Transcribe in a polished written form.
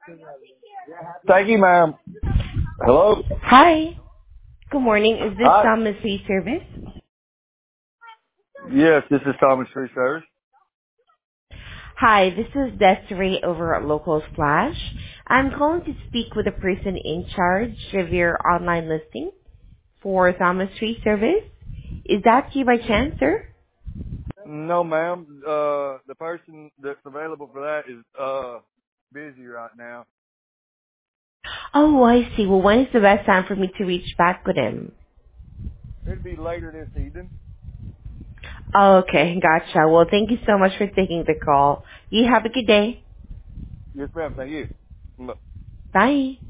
Thank you, ma'am. Hello? Hi. Good morning. Is this Hi. Thomas Free Service? Yes, this is Thomas Free Service. Hi, this is Desiree over at Local Splash. I'm calling to speak with the person in charge of your online listing for Thomas Free Service. Is that you by chance, sir? No, ma'am. The person that's available for that is busy right now. Oh, I see. Well, when is the best time for me to reach back with him? It'd be later this evening. Okay, gotcha. Well, thank you so much for taking the call. You have a good day. Yes, ma'am. Thank you. Bye. Bye.